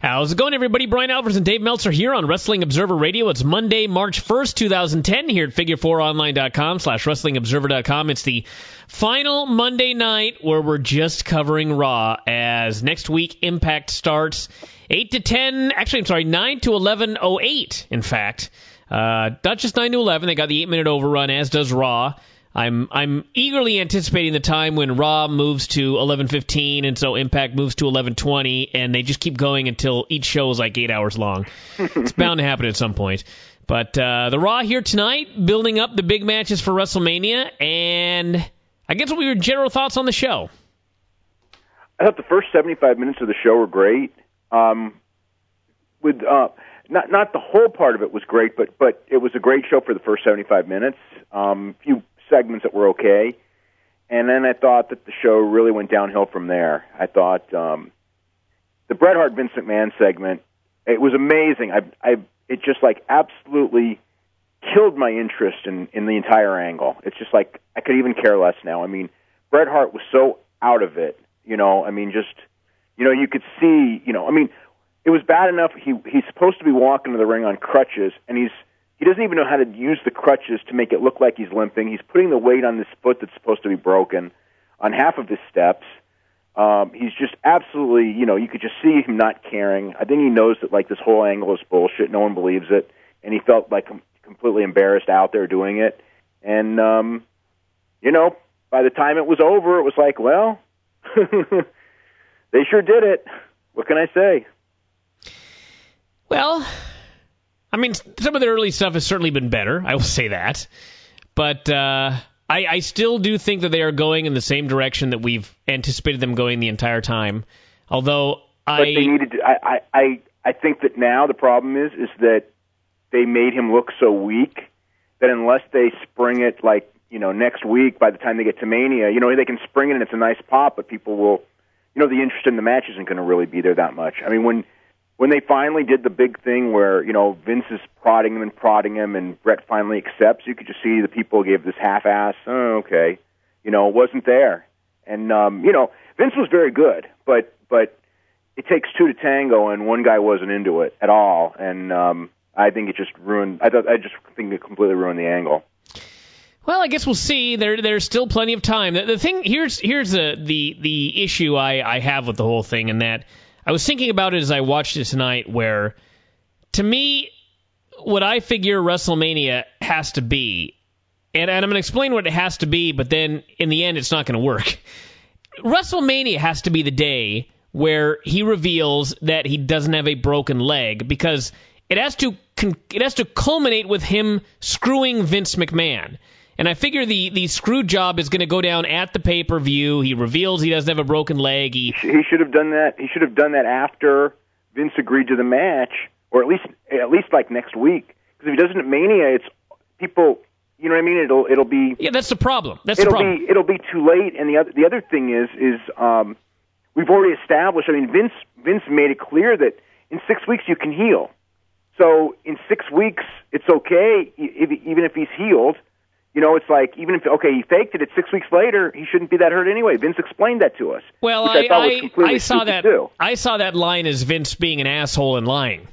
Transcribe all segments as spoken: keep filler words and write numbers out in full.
How's it going, everybody? Brian Alvarez and Dave Meltzer here on Wrestling Observer Radio. It's Monday, March first, twenty ten, here at figure four online dot com slash wrestling observer dot com. It's the final Monday night where we're just covering Raw, as next week Impact starts eight to ten, actually, I'm sorry, nine to eleven oh eight, in fact. Uh, not just nine to eleven, they got the eight-minute overrun, as does Raw. I'm I'm eagerly anticipating the time when Raw moves to eleven fifteen, and so Impact moves to eleven twenty, and they just keep going until each show is like eight hours long. It's bound to happen at some point. But uh, the Raw here tonight, building up the big matches for WrestleMania, and I guess what were your general thoughts on the show? I thought the first seventy-five minutes of the show were great. Um, with uh, not not the whole part of it was great, but but it was a great show for the first seventy-five minutes. Um, few segments that were okay, and then I thought that the show really went downhill from there. I thought um, the Bret Hart Vince McMahon segment, it was amazing. I, I, it just like absolutely killed my interest in, in the entire angle. It's just like I could even care less now. I mean, Bret Hart was so out of it, you know. I mean, just you know, you could see, you know. I mean, it was bad enough. He he's supposed to be walking to the ring on crutches, and he's He doesn't even know how to use the crutches to make it look like he's limping. He's putting the weight on this foot that's supposed to be broken on half of his steps. Um, he's just absolutely, you know, you could just see him not caring. I think he knows that, like, this whole angle is bullshit. No one believes it. And he felt, like, com- completely embarrassed out there doing it. And, um, you know, by the time it was over, it was like, well, they sure did it. What can I say? Well, I mean, some of the early stuff has certainly been better. I will say that. But uh, I, I still do think that they are going in the same direction that we've anticipated them going the entire time. Although I... But they needed to, I, I, I think that now the problem is, is that they made him look so weak that unless they spring it, like, you know, next week, by the time they get to Mania, you know, they can spring it and it's a nice pop, but people will, you know, the interest in the match isn't going to really be there that much. I mean, when... When they finally did the big thing where, you know, Vince is prodding him and prodding him and Brett finally accepts, you could just see the people gave this half-ass, oh, okay. You know, it wasn't there. And, um, you know, Vince was very good, but but it takes two to tango, and one guy wasn't into it at all. And um, I think it just ruined, I, thought, I just think it completely ruined the angle. Well, I guess we'll see. There, there's still plenty of time. The, the thing, here's here's the, the, the issue I, I have with the whole thing, and that I was thinking about it as I watched it tonight, where, to me, what I figure WrestleMania has to be, and, and I'm going to explain what it has to be, but then, in the end, it's not going to work. WrestleMania has to be the day where he reveals that he doesn't have a broken leg, because it has to it has to culminate with him screwing Vince McMahon. And I figure the, the screw job is going to go down at the pay-per-view. He reveals he doesn't have a broken leg. He he should have done that. He should have done that after Vince agreed to the match, or at least at least like next week. Because if he doesn't at Mania, it's people. You know what I mean? It'll it'll be yeah. That's the problem. That's it'll the problem. Be, it'll be too late. And the other the other thing is is um, we've already established. I mean, Vince Vince made it clear that in six weeks you can heal. So in six weeks it's okay, if, even if he's healed. You know, it's like, even if, okay, he faked it, it's six weeks later, he shouldn't be that hurt anyway. Vince explained that to us. Well, I, I, I, I saw that too. I saw that line as Vince being an asshole and lying.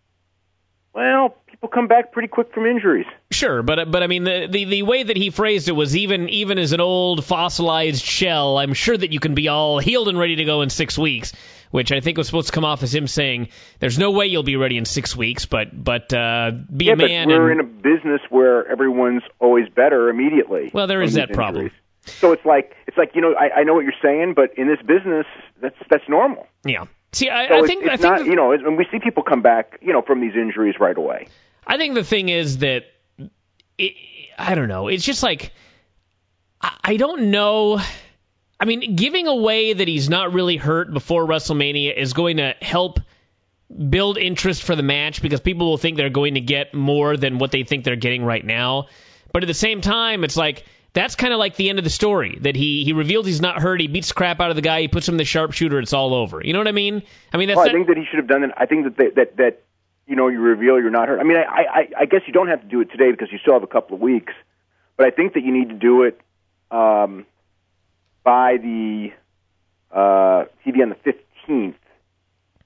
Well, people come back pretty quick from injuries. Sure, but but I mean, the, the, the way that he phrased it was, even even as an old fossilized shell, I'm sure that you can be all healed and ready to go in six weeks, which I think was supposed to come off as him saying, there's no way you'll be ready in six weeks, but but uh, be yeah, a man. But we're and... in a business where everyone's always better immediately. Well, there is that injuries. problem. So it's like, it's like you know, I, I know what you're saying, but in this business, that's that's normal. Yeah. See, I, so I it's, think... It's I think not, the... you know, and we see people come back, you know, from these injuries right away. I think the thing is that, it, I don't know, it's just like, I, I don't know... I mean, giving away that he's not really hurt before WrestleMania is going to help build interest for the match, because people will think they're going to get more than what they think they're getting right now. But at the same time, it's like, that's kind of like the end of the story, that he, he revealed he's not hurt, he beats the crap out of the guy, he puts him in the sharpshooter, it's all over. You know what I mean? I mean, that's well, I that, think that he should have done it. I think that, they, that, that you know, you reveal you're not hurt. I mean, I, I, I guess you don't have to do it today because you still have a couple of weeks, but I think that you need to do it um, by the uh, T V on the fifteenth,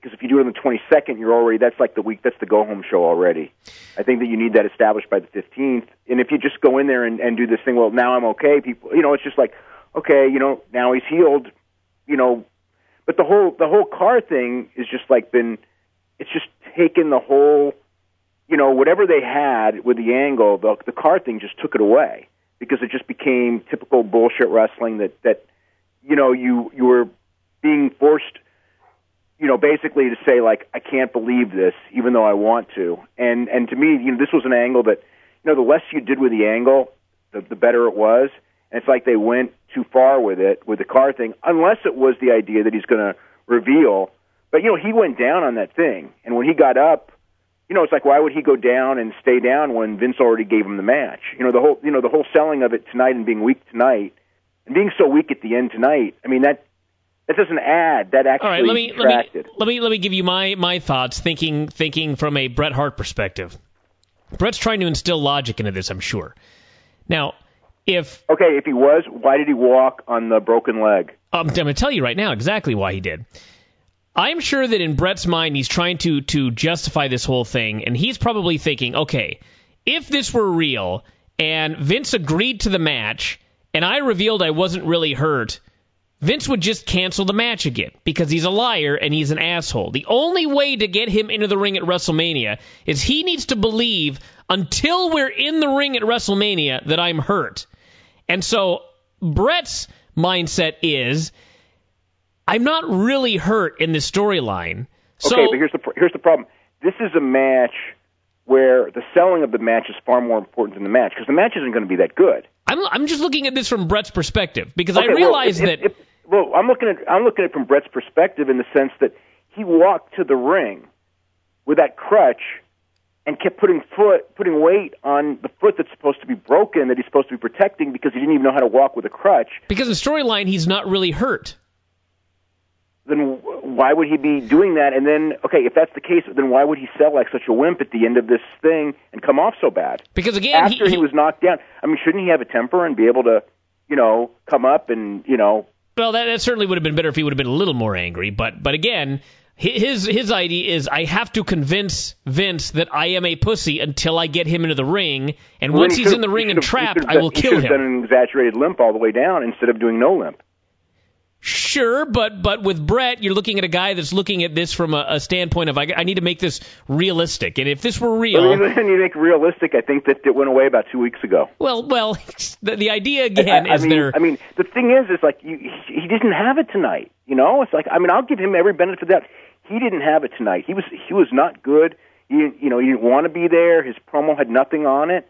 because if you do it on the twenty-second, you're already, that's like the week, that's the go-home show already. I think that you need that established by the fifteenth. And if you just go in there and, and do this thing, well, now I'm okay, people, you know, it's just like, okay, you know, now he's healed, you know, but the whole, the whole car thing is just like been, it's just taken the whole, you know, whatever they had with the angle, the, the car thing just took it away because it just became typical bullshit wrestling that, that, you know, you, you were being forced, you know, basically to say, like, I can't believe this, even though I want to. And and to me, you know, this was an angle that, you know, the less you did with the angle, the, the better it was. And it's like they went too far with it, with the car thing, unless it was the idea that he's going to reveal. But, you know, he went down on that thing. And when he got up, you know, it's like, why would he go down and stay down when Vince already gave him the match? You know, the whole, you know, the whole selling of it tonight and being weak tonight, and being so weak at the end tonight, I mean, that, that doesn't add. That actually All right, let me, detracted. Let me, let me let me give you my, my thoughts, thinking thinking from a Bret Hart perspective. Bret's trying to instill logic into this, I'm sure. Now, if okay, if he was, why did he walk on the broken leg? Um, I'm going to tell you right now exactly why he did. I'm sure that in Bret's mind, he's trying to to justify this whole thing, and he's probably thinking, okay, if this were real and Vince agreed to the match, and I revealed I wasn't really hurt, Vince would just cancel the match again because he's a liar and he's an asshole. The only way to get him into the ring at WrestleMania is he needs to believe until we're in the ring at WrestleMania that I'm hurt. And so Bret's mindset is, I'm not really hurt in this storyline. So, okay, but here's the here's the problem. This is a match where the selling of the match is far more important than the match because the match isn't going to be that good. I'm I'm just looking at this from Bret's perspective because okay, I realize well, if, that. If, if, well, I'm looking at I'm looking at it from Bret's perspective in the sense that he walked to the ring with that crutch and kept putting foot putting weight on the foot that's supposed to be broken that he's supposed to be protecting because he didn't even know how to walk with a crutch. Because in the storyline, he's not really hurt. Then why would he be doing that? And then, okay, if that's the case, then why would he sell like such a wimp at the end of this thing and come off so bad? Because again, after he, he, he was knocked down, I mean, shouldn't he have a temper and be able to, you know, come up and, you know? Well, that, that certainly would have been better if he would have been a little more angry. But but again, his his idea is I have to convince Vince that I am a pussy until I get him into the ring, and well, once he's in the ring and trapped, I will kill him. He should have done an exaggerated limp all the way down instead of doing no limp. Sure, but but with Bret, you're looking at a guy that's looking at this from a, a standpoint of I, I need to make this realistic, and if this were real, well, when you make realistic, I think that it went away about two weeks ago. Well, well, the, the idea again I, I is mean, there. I mean, the thing is, is like you, he, he didn't have it tonight. You know, it's like I mean, I'll give him every benefit of that. He didn't have it tonight. He was he was not good. He you know he didn't want to be there. His promo had nothing on it.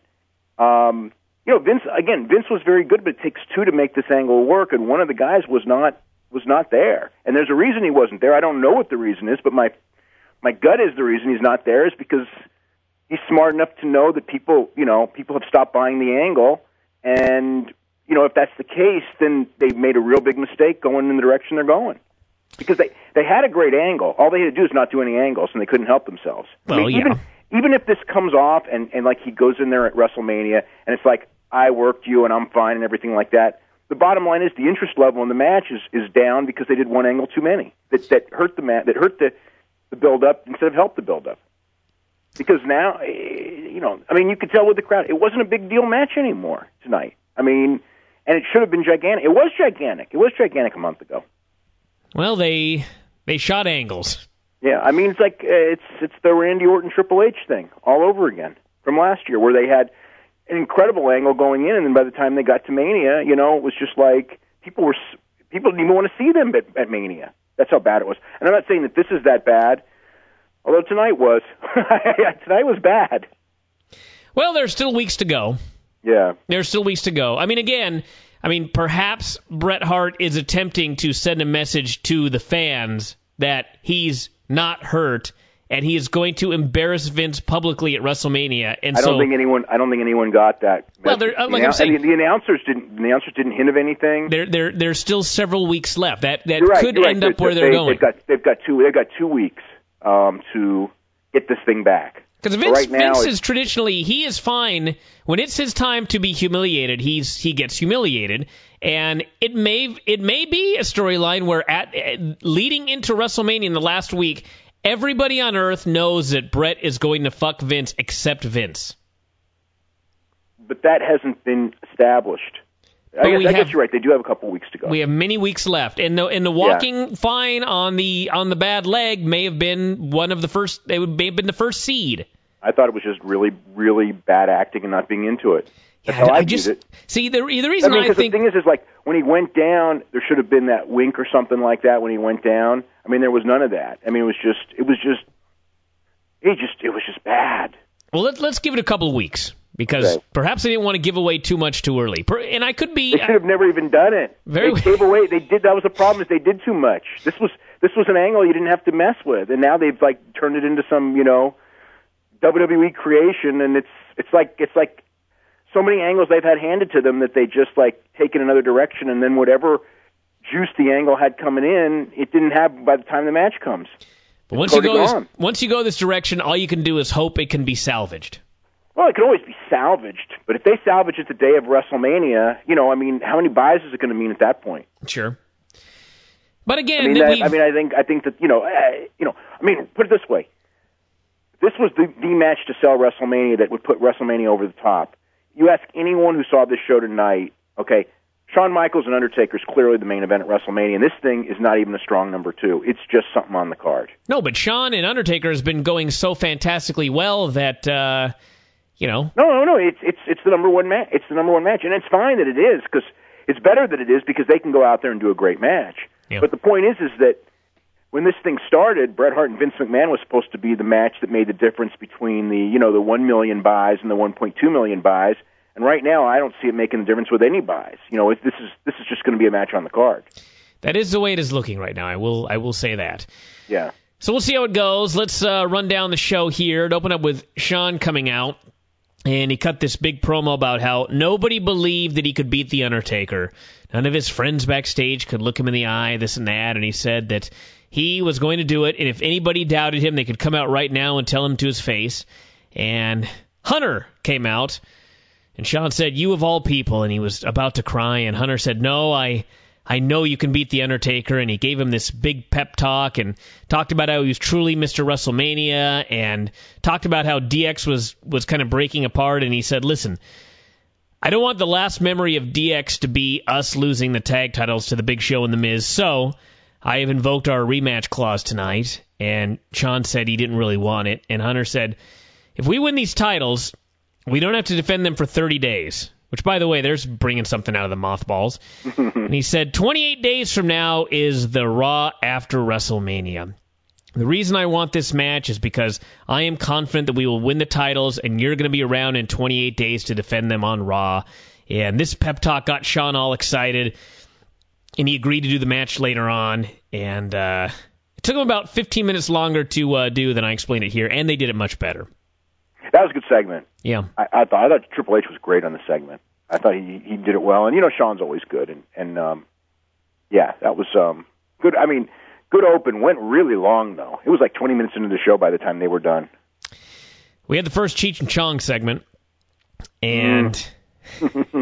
Um, you know, Vince again. Vince was very good, but it takes two to make this angle work, and one of the guys was not. was not there. And there's a reason he wasn't there. I don't know what the reason is, but my my gut is the reason he's not there is because he's smart enough to know that people, you know, people have stopped buying the angle. And, you know, if that's the case, then they've made a real big mistake going in the direction they're going. Because they, they had a great angle. All they had to do is not do any angles, and they couldn't help themselves. Well, I mean, yeah. even, even if this comes off and, and, like, he goes in there at WrestleMania, and it's like, I worked you and I'm fine and everything like that, the bottom line is the interest level in the match is, is down because they did one angle too many that that hurt the mat that hurt the the build up instead of helped the build up. Because now, you know, I mean, you could tell with the crowd, it wasn't a big deal match anymore tonight. I mean, and it should have been gigantic. It was gigantic. It was gigantic a month ago. Well, they they shot angles. Yeah, I mean, it's like uh, it's it's the Randy Orton Triple H thing all over again from last year, where they had an incredible angle going in, and then by the time they got to Mania, you know, it was just like people were people didn't even want to see them at, at Mania. That's how bad it was. And I'm not saying that this is that bad, although tonight was. Tonight was bad. Well, there's still weeks to go. Yeah. There's still weeks to go. I mean, again, I mean, perhaps Bret Hart is attempting to send a message to the fans that he's not hurt, and he is going to embarrass Vince publicly at WrestleMania. And I don't so, think anyone. I don't think anyone got that. Well, like the, I'm saying, the, the announcers didn't. The announcers didn't hint of anything. There, there, there's still several weeks left. That that right, could right. end up they, where they're they, going. They've got. They've got two. They've got two weeks um, to get this thing back. Because Vince, right now, Vince is traditionally he is fine when it's his time to be humiliated. He's he gets humiliated, and it may it may be a storyline where at uh, leading into WrestleMania in the last week, Everybody on Earth knows that Brett is going to fuck Vince except Vince. But that hasn't been established. I, guess, I have, guess you're right. They do have a couple weeks to go. We have many weeks left, and the and the walking yeah. fine on the on the bad leg may have been one of the first. They would may have been the first seed. I thought it was just really, really bad acting and not being into it. That's yeah, how I, I just viewed it. See the the reason I, mean, I think the thing is, is like when he went down, there should have been that wink or something like that when he went down. I mean, there was none of that. I mean, it was just, it was just, he just, it was just bad. Well, let's let's give it a couple of weeks. Because okay. perhaps they didn't want to give away too much too early. And I could be... They should have never even done it. Very they gave away... They did... That was the problem, is they did too much. This was this was an angle you didn't have to mess with. And now they've, like, turned it into some, you know, W W E creation. And it's it's like it's like so many angles they've had handed to them that they just, like, take in another direction. And then whatever juice the angle had coming in, it didn't have by the time the match comes. But once you, go this, once you go this direction, all you can do is hope it can be salvaged. Well, it can always be salvaged, but if they salvage it the day of WrestleMania, you know, I mean, how many buys is it going to mean at that point? Sure. But again, I mean, that, I, mean I think I think that you know, uh, you know, I mean, put it this way: this was the, the match to sell WrestleMania that would put WrestleMania over the top. You ask anyone who saw this show tonight, okay, Shawn Michaels and Undertaker is clearly the main event at WrestleMania, and this thing is not even a strong number two. It's just something on the card. No, but Shawn and Undertaker has been going so fantastically well that. Uh... You know? No, no, no. It's it's it's the number one match. It's the number one match, and it's fine that it is because it's better that it is because they can go out there and do a great match. Yeah. But the point is, is that when this thing started, Bret Hart and Vince McMahon was supposed to be the match that made the difference between the you know the one million buys and the one point two million buys. And right now, I don't see it making a difference with any buys. You know, it, this is this is just going to be a match on the card. That is the way it is looking right now. I will I will say that. Yeah. So we'll see how it goes. Let's uh, run down the show here. It opened up with Shawn coming out. And he cut this big promo about how nobody believed that he could beat The Undertaker. None of his friends backstage could look him in the eye, this and that. And he said that he was going to do it. And if anybody doubted him, they could come out right now and tell him to his face. And Hunter came out. And Shawn said, "You of all people." And he was about to cry. And Hunter said, "No, I... I know you can beat The Undertaker," and he gave him this big pep talk and talked about how he was truly Mister WrestleMania and talked about how D X was, was kind of breaking apart, and he said, "Listen, I don't want the last memory of D X to be us losing the tag titles to The Big Show and The Miz, so I have invoked our rematch clause tonight." And Shawn said he didn't really want it, and Hunter said, "If we win these titles, we don't have to defend them for thirty days. Which, by the way, there's bringing something out of the mothballs. And he said, twenty-eight days from now is the Raw after WrestleMania. The reason I want this match is because I am confident that we will win the titles, and you're going to be around in twenty-eight days to defend them on Raw." And this pep talk got Shawn all excited, and he agreed to do the match later on. And uh, it took him about fifteen minutes longer to uh, do than I explained it here, and they did it much better. That was a good segment. Yeah, I, I thought I thought Triple H was great on the segment. I thought he he did it well, and you know Shawn's always good, and and um, yeah, that was um good. I mean, good open. Went really long though. It was like twenty minutes into the show by the time they were done. We had the first Cheech and Chong segment, and mm.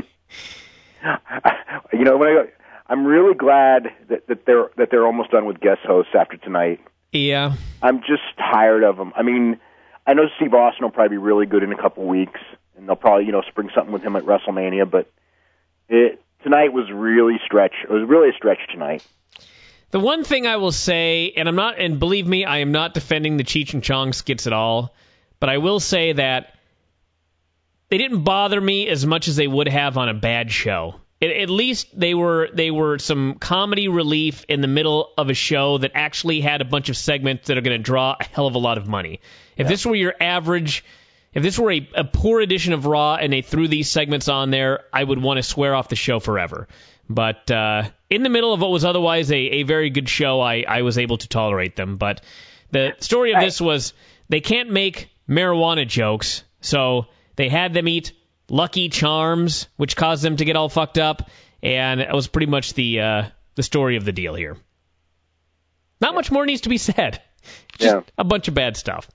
you know when I go, I'm really glad that, that they're that they're almost done with guest hosts after tonight. Yeah, I'm just tired of them. I mean. I know Steve Austin will probably be really good in a couple weeks, and they'll probably, you know, spring something with him at WrestleMania, but it, tonight was really stretch. It was really a stretch tonight. The one thing I will say, and I'm not, and believe me, I am not defending the Cheech and Chong skits at all, but I will say that they didn't bother me as much as they would have on a bad show. It, at least they were they were some comedy relief in the middle of a show that actually had a bunch of segments that are going to draw a hell of a lot of money. If yeah. this were your average, if this were a, a poor edition of Raw and they threw these segments on there, I would want to swear off the show forever. But uh, in the middle of what was otherwise a, a very good show, I, I was able to tolerate them. But the story of this was they can't make marijuana jokes, so they had them eat Lucky Charms, which caused them to get all fucked up, and it was pretty much the uh, the story of the deal here. Not yeah. much more needs to be said. Just yeah. a bunch of bad stuff.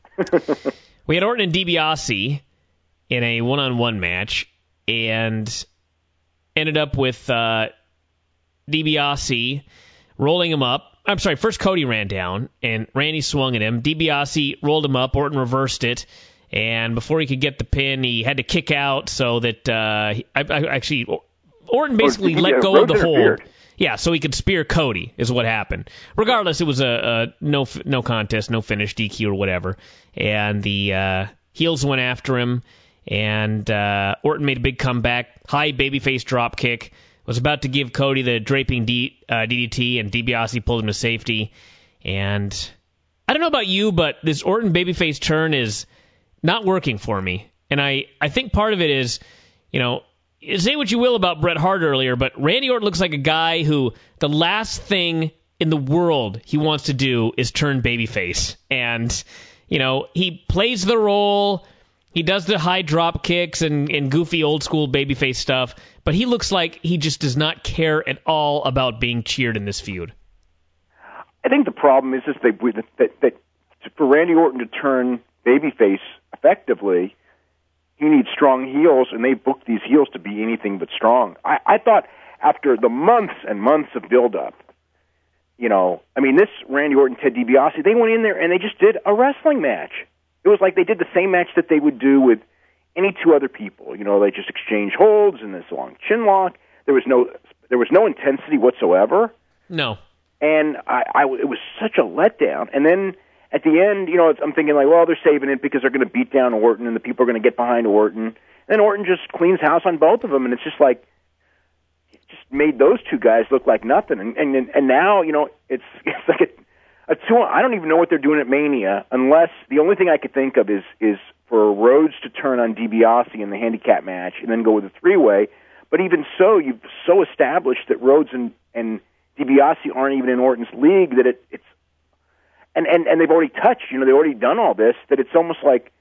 We had Orton and DiBiase in a one-on-one match, and ended up with uh, DiBiase rolling him up. I'm sorry, first Cody ran down, and Randy swung at him. DiBiase rolled him up. Orton reversed it. And before he could get the pin, he had to kick out so that uh, I, I actually Orton basically oh, let yeah, go Rhodes of the interfered. hold. Yeah, so he could spear Cody is what happened. Regardless, it was a, a no no contest, no finish, D Q or whatever. And the uh, heels went after him, and uh, Orton made a big comeback, high babyface drop kick. Was about to give Cody the draping D, uh, D D T, and DiBiase pulled him to safety. And I don't know about you, but this Orton babyface turn is not working for me. And I, I think part of it is, you know, say what you will about Bret Hart earlier, but Randy Orton looks like a guy who the last thing in the world he wants to do is turn babyface. And, you know, he plays the role, he does the high drop kicks and, and goofy old school babyface stuff, but he looks like he just does not care at all about being cheered in this feud. I think the problem is, is they, that, that for Randy Orton to turn babyface effectively, he needs strong heels, and they booked these heels to be anything but strong. I, I thought after the months and months of build-up, you know, I mean, this Randy Orton, Ted DiBiase, they went in there and they just did a wrestling match. It was like they did the same match that they would do with any two other people. You know, they just exchange holds and this long chin lock. There was no, there was no intensity whatsoever. No. And I, I, it was such a letdown. And then at the end, you know, I'm thinking like, well, they're saving it because they're going to beat down Orton and the people are going to get behind Orton. And then Orton just cleans house on both of them, and it's just like, it just made those two guys look like nothing. And and and now, you know, it's it's like a, a two. I don't even know what they're doing at Mania, unless the only thing I could think of is is for Rhodes to turn on DiBiase in the handicap match and then go with a three way. But even so, you've so established that Rhodes and and DiBiase aren't even in Orton's league that it, it's And, and and they've already touched, you know, they've already done all this, that it's almost like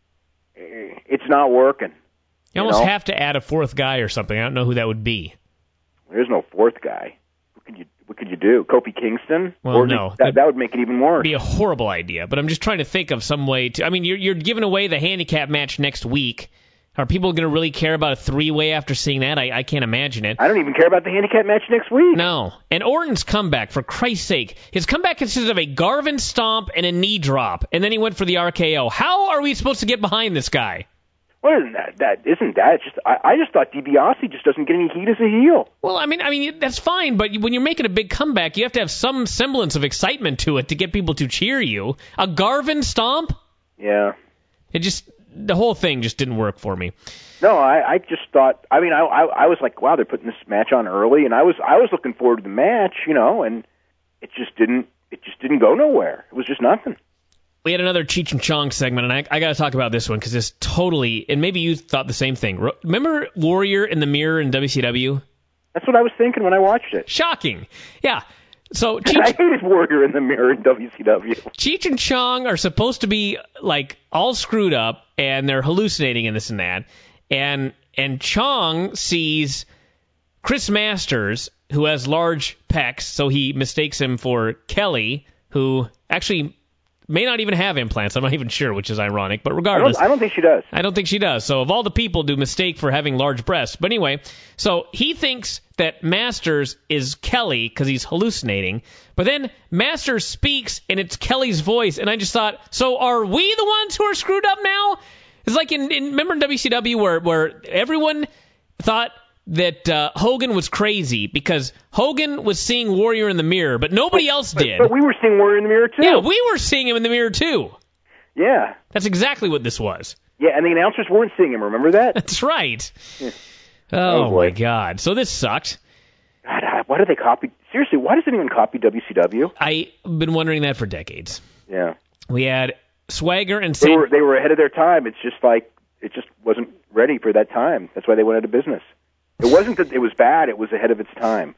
eh, it's not working. You, you almost know? have to add a fourth guy or something. I don't know who that would be. There's no fourth guy. What could you What could you do? Kofi Kingston? Well, or no. That, that would make it even worse. Be a horrible idea, but I'm just trying to think of some way to... I mean, you're, you're giving away the handicap match next week. Are people going to really care about a three-way after seeing that? I, I can't imagine it. I don't even care about the handicap match next week. No. And Orton's comeback, for Christ's sake, his comeback consisted of a Garvin stomp and a knee drop, and then he went for the R K O. How are we supposed to get behind this guy? Well, isn't that, that isn't that? It's just I, I just thought DiBiase just doesn't get any heat as a heel. Well, I mean, I mean that's fine, but when you're making a big comeback, you have to have some semblance of excitement to it to get people to cheer you. A Garvin stomp? Yeah. It just the whole thing just didn't work for me. No, I, I just thought. I mean, I, I I was like, wow, they're putting this match on early, and I was I was looking forward to the match, you know, and it just didn't it just didn't go nowhere. It was just nothing. We had another Cheech and Chong segment, and I, I got to talk about this one because it's totally, and maybe you thought the same thing. Remember Warrior in the Mirror in W C W? That's what I was thinking when I watched it. Shocking. Yeah. So Cheech, I hated Warrior in the Mirror in W C W. Cheech and Chong are supposed to be like all screwed up, and they're hallucinating and this and that. And and Chong sees Chris Masters, who has large pecs, so he mistakes him for Kelly, who actually may not even have implants. I'm not even sure, which is ironic. But regardless, I don't, I don't think she does. I don't think she does. So of all the people to mistake for having large breasts. But anyway, so he thinks that Masters is Kelly because he's hallucinating. But then Masters speaks, and it's Kelly's voice. And I just thought, so are we the ones who are screwed up now? It's like in, in remember in W C W where, where everyone thought that uh, Hogan was crazy because Hogan was seeing Warrior in the mirror, but nobody but, else but, did. But we were seeing Warrior in the mirror, too. Yeah, we were seeing him in the mirror, too. Yeah. That's exactly what this was. Yeah, and the announcers weren't seeing him, remember that? That's right. Yeah. Oh, oh my God. So this sucked. God, why do they copy? Seriously, why does anyone copy W C W? I've been wondering that for decades. Yeah. We had Swagger and They San... were, they were ahead of their time. It's just like, it just wasn't ready for that time. That's why they went out of business. It wasn't that it was bad, it was ahead of its time.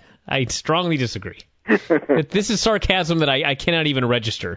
I strongly disagree. This is sarcasm that I, I cannot even register.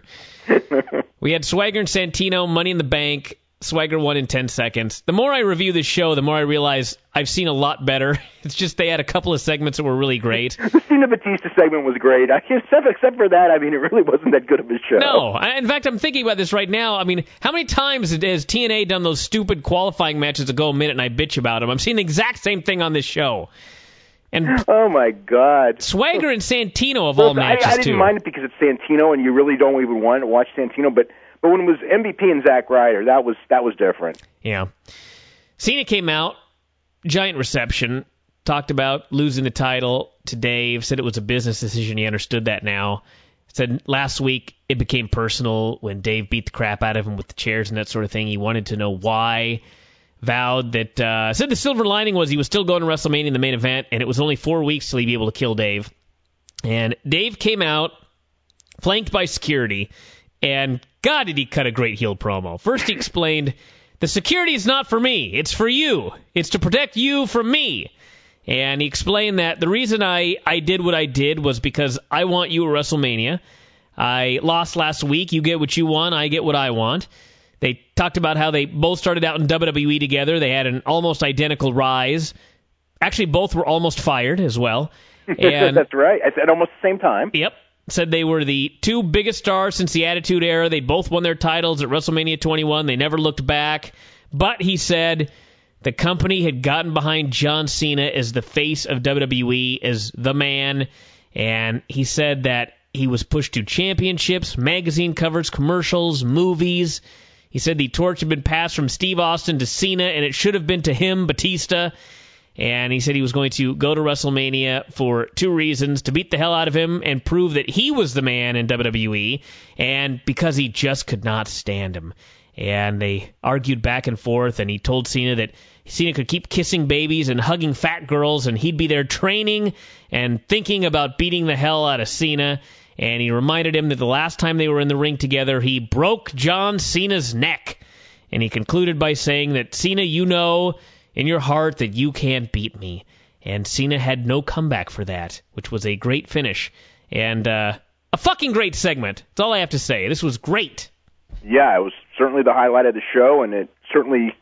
We had Swagger and Santino, Money in the Bank. Swagger won in ten seconds. The more I review this show, the more I realize I've seen a lot better. It's just they had a couple of segments that were really great. The Cena Batista segment was great. I, except, except for that, I mean, it really wasn't that good of a show. No. I, in fact, I'm thinking about this right now. I mean, how many times has T N A done those stupid qualifying matches that go a minute and I bitch about them? I'm seeing the exact same thing on this show. And oh my God, Swagger and Santino of well, all matches I, I didn't too. mind it because it's Santino, and you really don't even want to watch Santino. But but when it was M V P and Zack Ryder, that was that was different. Yeah. Cena came out, giant reception, talked about losing the title to Dave, said it was a business decision. He understood that now. Said last week it became personal when Dave beat the crap out of him with the chairs and that sort of thing. He wanted to know why. Vowed that, uh, said the silver lining was he was still going to WrestleMania in the main event, and it was only four weeks till he'd be able to kill Dave. And Dave came out, flanked by security, and God, did he cut a great heel promo. First he explained, the security is not for me, it's for you. It's to protect you from me. And he explained that the reason I, I did what I did was because I want you at WrestleMania. I lost last week, you get what you want, I get what I want. They talked about how they both started out in W W E together. They had an almost identical rise. Actually, both were almost fired as well. And that's right. At almost the same time. Yep. Said they were the two biggest stars since the Attitude Era. They both won their titles at WrestleMania twenty-one. They never looked back. But he said the company had gotten behind John Cena as the face of W W E, as the man. And he said that he was pushed to championships, magazine covers, commercials, movies. He said the torch had been passed from Steve Austin to Cena, and it should have been to him, Batista. And he said he was going to go to WrestleMania for two reasons: to beat the hell out of him and prove that he was the man in W W E, and because he just could not stand him. And they argued back and forth, and he told Cena that Cena could keep kissing babies and hugging fat girls, and he'd be there training and thinking about beating the hell out of Cena. And he reminded him that the last time they were in the ring together, he broke John Cena's neck. And he concluded by saying that, Cena, you know in your heart that you can't beat me. And Cena had no comeback for that, which was a great finish. And uh, a fucking great segment. That's all I have to say. This was great. Yeah, it was certainly the highlight of the show, and it certainly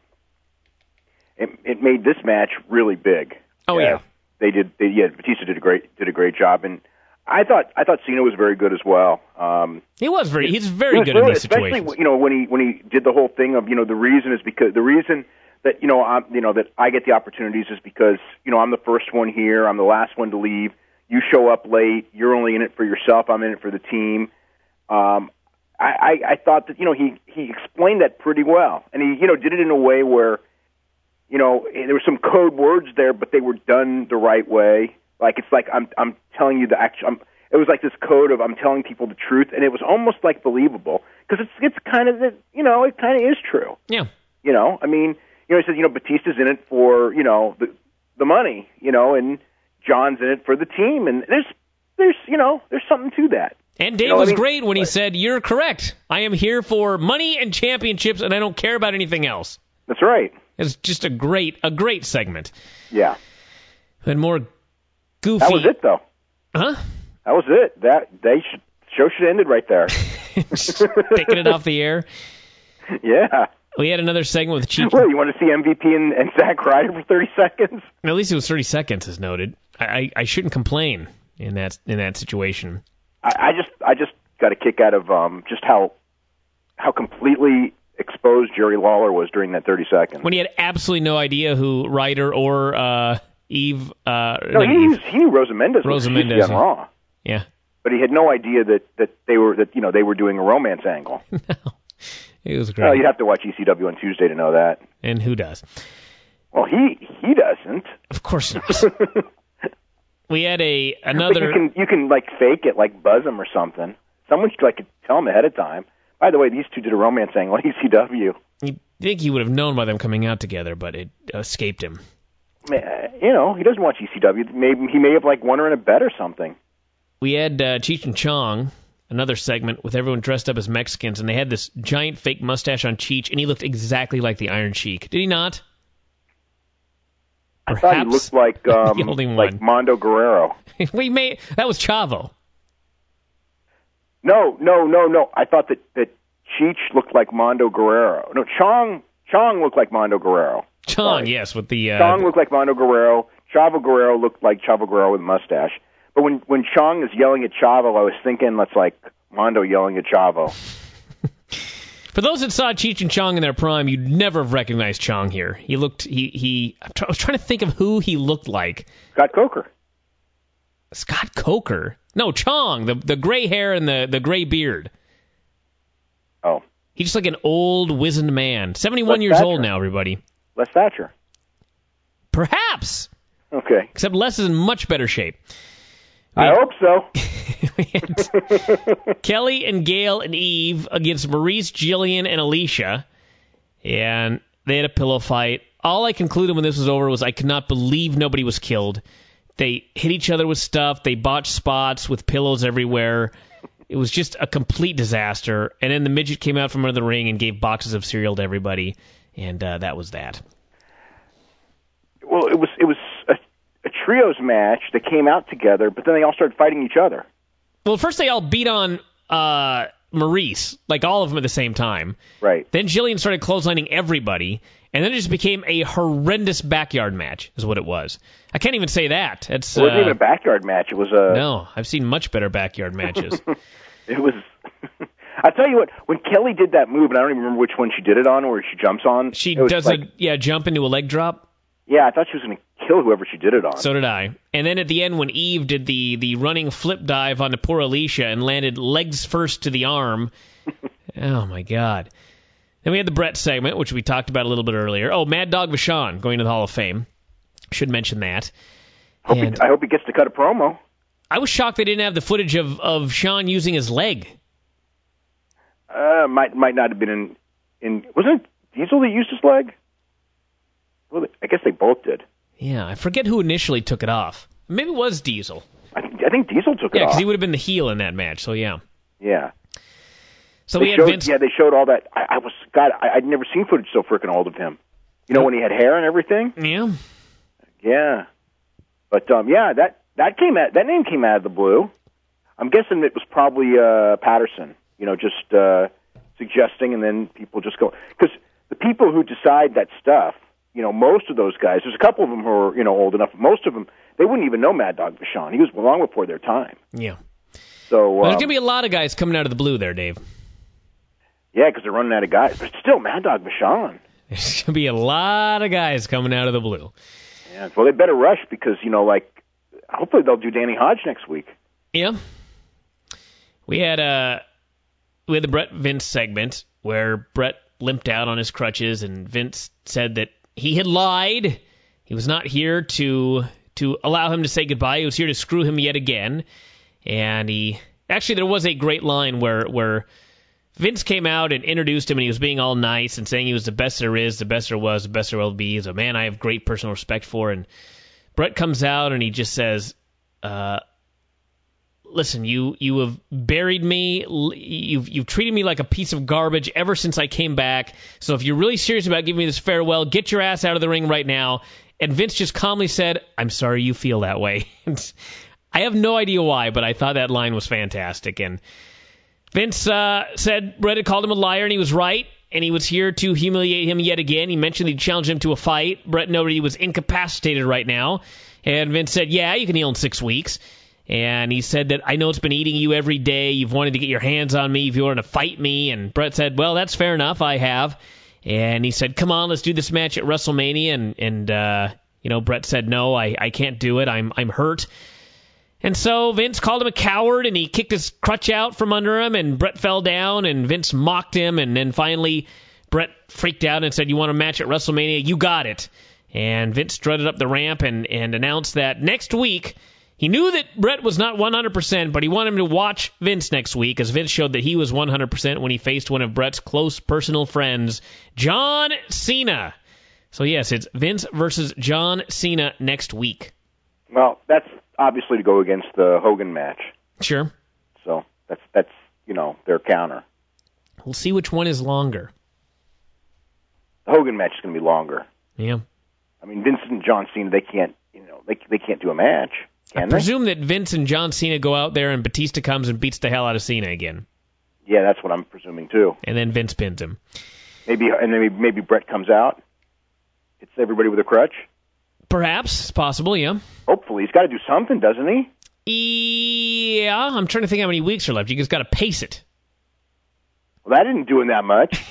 it, it made this match really big. Oh, yeah. yeah. They did. They, yeah, Batista did a great did a great job, and I thought I thought Cena was very good as well. Um, he was very he's very he good really, in these especially, situations. Especially you know when he when he did the whole thing of you know the reason is because the reason that you know I'm you know that I get the opportunities is because you know I'm the first one here, I'm the last one to leave. You show up late, you're only in it for yourself, I'm in it for the team. Um, I, I, I thought that you know he he explained that pretty well, and he you know did it in a way where you know there were some code words there, but they were done the right way. Like it's like I'm I'm telling you the actual. I'm, it was like this code of I'm telling people the truth, and it was almost like believable because it's it's kind of the, you know it kind of is true. Yeah. You know, I mean, you know, he says you know Batista's in it for you know the the money, you know, and John's in it for the team, and there's there's you know there's something to that. And Dave you know was I mean? great when he said, "You're correct. I am here for money and championships, and I don't care about anything else." That's right. It's just a great a great segment. Yeah. And more goofy. That was it, though. Huh? That was it. That they should, show should have ended right there. Taking it off the air. Yeah. We had another segment with Cheech. Well, you want to see M V P and, and Zack Ryder for thirty seconds? At least it was thirty seconds, as noted. I, I, I shouldn't complain in that in that situation. I, I just I just got a kick out of um, just how how completely exposed Jerry Lawler was during that thirty seconds. When he had absolutely no idea who Ryder or uh, Eve. Uh, no, he, Eve. he knew Rosa Mendez Rosa was Mendez, on Raw. Yeah. But he had no idea that, that they were that you know they were doing a romance angle. No. It was great. Well, you'd have to watch E C W on Tuesday to know that. And who does? Well, he he doesn't. Of course not. We had a But another. you can you can like fake it, like buzz him or something. Someone should like tell him ahead of time. By the way, these two did a romance angle on E C W. You'd think he would have known by them coming out together, but it escaped him. You know, he doesn't watch E C W. Maybe he may have like won her in a bet or something. We had uh, Cheech and Chong, another segment with everyone dressed up as Mexicans, and they had this giant fake mustache on Cheech, and he looked exactly like the Iron Sheik. Did he not? I thought he looked like um, the only like one. Mondo Guerrero. we may that was Chavo. No, no, no, no. I thought that that Cheech looked like Mondo Guerrero. No, Chong Chong looked like Mondo Guerrero. Chong, Sorry. yes, with the uh, Chong looked like Mondo Guerrero. Chavo Guerrero looked like Chavo Guerrero with a mustache. But when when Chong is yelling at Chavo, I was thinking that's like Mondo yelling at Chavo. For those that saw Cheech and Chong in their prime, you'd never have recognized Chong here. He looked, he, he, I was trying to think of who he looked like. Scott Coker. Scott Coker. No, Chong, the the gray hair and the, the gray beard. Oh. He's just like an old, wizened man. seventy-one Les years Thatcher. old now, everybody. Les Thatcher. Perhaps. Okay. Except Les is in much better shape. I had, hope so. we had Kelly and Gail and Eve against Maurice, Jillian, and Alicia. And they had a pillow fight. All I concluded when this was over was I could not believe nobody was killed. They hit each other with stuff. They botched spots with pillows everywhere. It was just a complete disaster. And then the midget came out from under the ring and gave boxes of cereal to everybody. And uh, that was that. Well, it was it was a, a trios match that came out together, but then they all started fighting each other. Well, first they all beat on uh, Maurice, like all of them at the same time. Right. Then Jillian started clotheslining everybody, and then it just became a horrendous backyard match, is what it was. I can't even say that. It's, It wasn't uh, even a backyard match. It was a... No, I've seen much better backyard matches. It was... I tell you what, when Kelly did that move, and I don't even remember which one she did it on, where she jumps on. She it was does like, a yeah jump into a leg drop. Yeah, I thought she was going to kill whoever she did it on. So did I. And then at the end, when Eve did the, the running flip dive onto poor Alicia and landed legs first to the arm, oh my God. Then we had the Brett segment, which we talked about a little bit earlier. Oh, Mad Dog Vachon going to the Hall of Fame. Should mention that. Hope he, I hope he gets to cut a promo. I was shocked they didn't have the footage of, of Sean using his leg. Uh, might might not have been in... in wasn't it Diesel that used his leg? Well, I guess they both did. Yeah, I forget who initially took it off. Maybe it was Diesel. I, I think Diesel took Yeah, it off. because he would have been the heel in that match, so yeah. Yeah. So they we had showed, Vince... Yeah, they showed all that. I, I was... God, I, I'd never seen footage so freaking old of him. You know, when he had hair and everything? Yeah. Yeah. But, um, yeah, that, that came out, that name came out of the blue. I'm guessing it was probably uh, Patterson, you know, just uh, suggesting, and then people just go... Because the people who decide that stuff, you know, most of those guys, there's a couple of them who are, you know, old enough. Most of them, they wouldn't even know Mad Dog Vachon. He was long before their time. Yeah. So Well, there's um, going to be a lot of guys coming out of the blue there, Dave. yeah, because they're running out of guys. But still, Mad Dog Vachon. There's going to be a lot of guys coming out of the blue. Yeah, well, they better rush because, you know, like, hopefully they'll do Danny Hodge next week. Yeah. We had uh, we had the Brett Vince segment where Brett limped out on his crutches, and Vince said that he had lied. He was not here to to allow him to say goodbye. He was here to screw him yet again. And he actually there was a great line where where Vince came out and introduced him, and he was being all nice and saying he was the best there is, the best there was, the best there will be. He's a man I have great personal respect for. And Brett comes out and he just says, uh, listen, you you have buried me. You've you've treated me like a piece of garbage ever since I came back. So if you're really serious about giving me this farewell, get your ass out of the ring right now. And Vince just calmly said, I'm sorry you feel that way. I have no idea why, but I thought that line was fantastic. And Vince uh, said Brett had called him a liar, and he was right. And he was here to humiliate him yet again. He mentioned he challenged him to a fight. Brett noted he was incapacitated right now. And Vince said, yeah, you can heal in six weeks. And he said that, I know it's been eating you every day. You've wanted to get your hands on me. You've wanted to fight me. And Brett said, well, that's fair enough. I have. And he said, come on, let's do this match at WrestleMania. And, and uh, you know, Brett said, no, I, I can't do it. I'm I'm hurt. And so Vince called him a coward, and he kicked his crutch out from under him, and Brett fell down, and Vince mocked him. And then finally, Brett freaked out and said, you want a match at WrestleMania? You got it. And Vince strutted up the ramp and, and announced that next week, he knew that Brett was not one hundred percent, but he wanted him to watch Vince next week, as Vince showed that he was one hundred percent when he faced one of Brett's close personal friends, John Cena. So yes, it's Vince versus John Cena next week. Well, that's obviously to go against the Hogan match. Sure. So that's, that's you know, their counter. We'll see which one is longer. The Hogan match is going to be longer. Yeah. I mean, Vince and John Cena, they can't, you know, they they can't do a match. Can I they? presume that Vince and John Cena go out there and Batista comes and beats the hell out of Cena again. Yeah, that's what I'm presuming too. And then Vince pins him. Maybe, and then maybe, maybe Brett comes out, hits everybody with a crutch. Perhaps. It's possible, yeah. Hopefully. He's got to do something, doesn't he? Yeah, I'm trying to think how many weeks are left. You just got to pace it. Well, that isn't doing that much.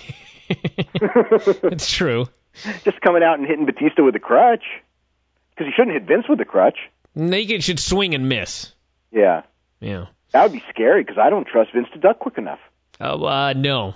It's true. Just coming out and hitting Batista with a crutch. Because he shouldn't hit Vince with a crutch. Naked should swing and miss. Yeah. Yeah. That would be scary because I don't trust Vince to duck quick enough. Oh, uh, no.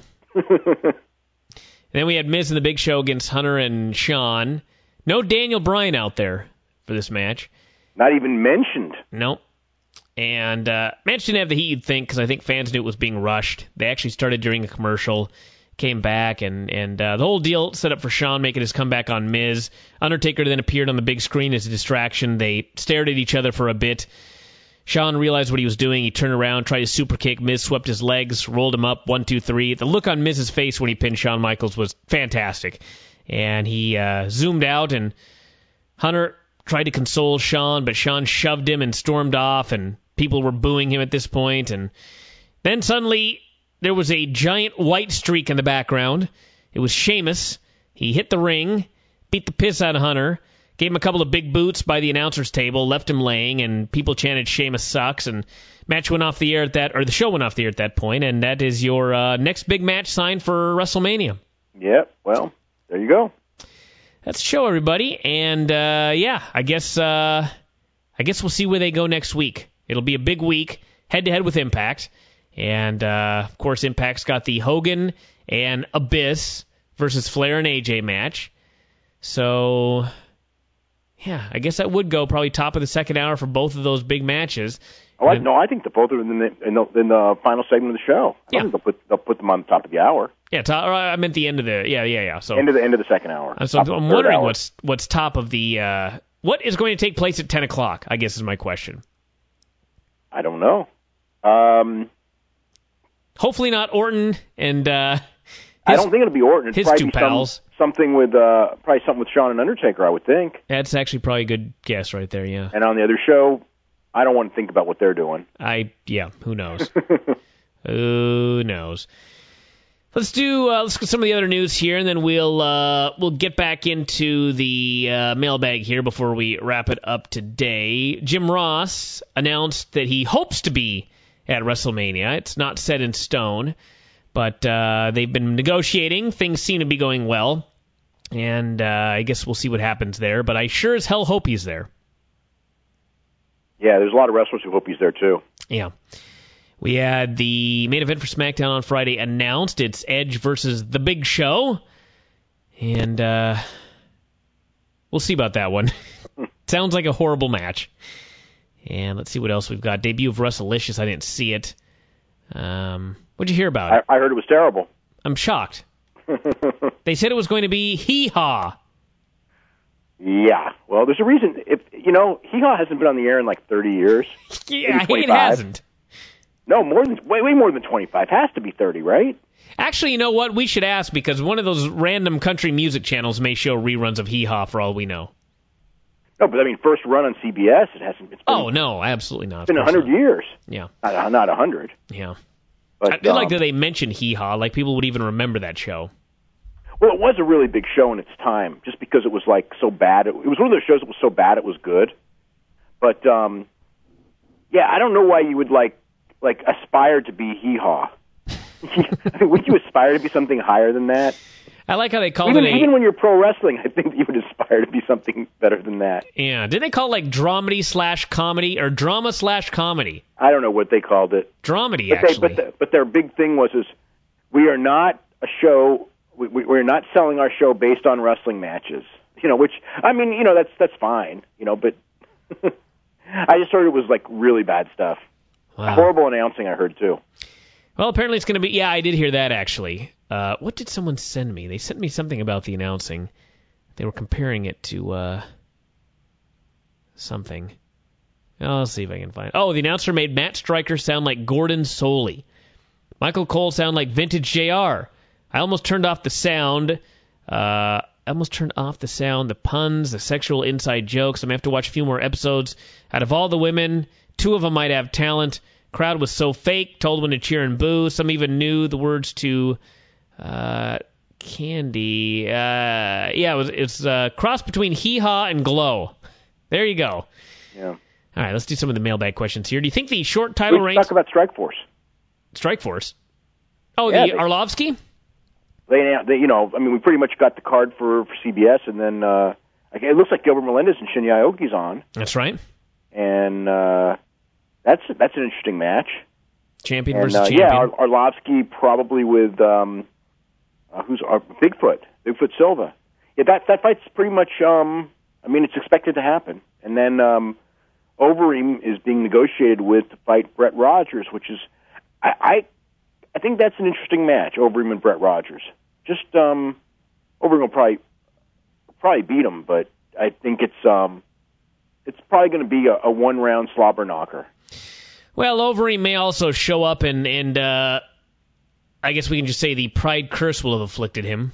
Then we had Miz in the Big Show against Hunter and Sean. No Daniel Bryan out there for this match. Not even mentioned. Nope. And uh, match didn't have the heat you'd think because I think fans knew it was being rushed. They actually started during a commercial, came back, and, and uh, the whole deal set up for Sean making his comeback on Miz. Undertaker then appeared on the big screen as a distraction. They stared at each other for a bit. Sean realized what he was doing. He turned around, tried to super kick. Miz swept his legs, rolled him up, one, two, three. The look on Miz's face when he pinned Shawn Michaels was fantastic. And he uh, zoomed out, and Hunter tried to console Sean, but Sean shoved him and stormed off, and people were booing him at this point. And then suddenly there was a giant white streak in the background. It was Sheamus. He hit the ring, beat the piss out of Hunter, gave him a couple of big boots by the announcer's table, left him laying, and people chanted Sheamus sucks, and match went off the air at that, or the show went off the air at that point, and that is your uh, next big match signed for WrestleMania. Yeah, well, there you go. That's the show, everybody, and uh, yeah, I guess uh, I guess we'll see where they go next week. It'll be a big week, head-to-head with Impact, and uh, of course Impact's got the Hogan and Abyss versus Flair and A J match, so yeah, I guess that would go probably top of the second hour for both of those big matches. Oh, I, no, I think the both are in the, in the in the final segment of the show. I Yeah. think they'll put they'll put them on the top of the hour. Yeah, top, or I meant the end of the yeah yeah yeah. So End of the end of the second hour. so Top of I'm the third wondering hour. what's what's top of the uh, what is going to take place at ten o'clock. I guess is my question. I don't know. Um, Hopefully not Orton and uh, I his- don't think it'll be Orton. It'll his probably two be pals. Some, something with uh, probably something with Shawn and Undertaker, I would think. That's actually probably a good guess right there. Yeah, And on the other show, I don't want to think about what they're doing. I yeah. Who knows? Who knows? Let's do uh, let's get some of the other news here, and then we'll uh, we'll get back into the uh, mailbag here before we wrap it up today. Jim Ross announced that he hopes to be at WrestleMania. It's not set in stone, but uh, they've been negotiating. Things seem to be going well, and uh, I guess we'll see what happens there. But I sure as hell hope he's there. Yeah, there's a lot of wrestlers who hope he's there too. Yeah. We had the main event for SmackDown on Friday announced. It's Edge versus The Big Show. And uh, we'll see about that one. Sounds like a horrible match. And let's see what else we've got. Debut of Wrestlelicious. I didn't see it. Um, what'd you hear about it? I, I heard it was terrible. I'm shocked. They said it was going to be hee-haw. Yeah, well, there's a reason. If you know, Hee Haw hasn't been on the air in like thirty years. Yeah, it twenty-five. hasn't. No, more than way, way more than twenty-five. Has to be thirty, right? Actually, you know what? We should ask because one of those random country music channels may show reruns of Hee Haw for all we know. No, but I mean, first run on C B S, it hasn't. It's been, Oh, no, absolutely not. it's been a Of course hundred not. years. Yeah, Not not a hundred. yeah. But I did like um, that they mentioned Hee Haw, like people would even remember that show. well, it was a really big show in its time, just because it was like so bad. It, it was one of those shows that was so bad it was good. But um, yeah, I don't know why you would like like aspire to be Hee Haw. I mean, would you aspire to be something higher than that? I like how they called Even, it a... even when you're pro wrestling, I think you would aspire to be something better than that. Yeah, did they call it like dramedy slash comedy or drama slash comedy? I don't know what they called it. Dramedy, But, they, actually. but, the, but their big thing was is we are not a show. We, we, we're not selling our show based on wrestling matches. You know, which I mean, you know, that's that's fine. You know, but I just heard it was like really bad stuff. Wow. Horrible announcing. I heard too. Well, apparently it's going to be... Yeah, I did hear that, actually. Uh, what did someone send me? They sent me something about the announcing. They were comparing it to uh, something. I'll see if I can find it. Oh, the announcer made Matt Stryker sound like Gordon Soley. Michael Cole sound like Vintage J R. I almost turned off the sound. Uh, I almost turned off the sound, the puns, the sexual inside jokes. I'm going to have to watch a few more episodes. Out of all the women, two of them might have talent. Crowd was so fake, told when to cheer and boo. Some even knew the words to uh, Candy. Uh, yeah, it was it's a cross between Hee Haw and Glow. There you go. Yeah. All right, let's do some of the mailbag questions here. Do you think the short title We reigns... talk about Strikeforce. Strikeforce? Oh, Yeah, the they- Arlovsky? They, they, you know, I mean, we pretty much got the card for, for C B S, and then uh, it looks like Gilbert Melendez and Shinya Aoki's on. That's right. and uh, that's that's an interesting match. Champion and, versus uh, champion. Yeah, Ar- Arlovsky probably with um, uh, who's uh, Bigfoot, Bigfoot Silva. Yeah, that that fight's pretty much. Um, I mean, it's expected to happen, and then um, Overeem is being negotiated with to fight Brett Rogers, which is, I, I, I think that's an interesting match. Overeem and Brett Rogers. Just um, Overeem will probably probably beat him, but I think it's um, it's probably going to be a, a one round slobber knocker. Well, Overeem may also show up, and and uh, I guess we can just say the pride curse will have afflicted him.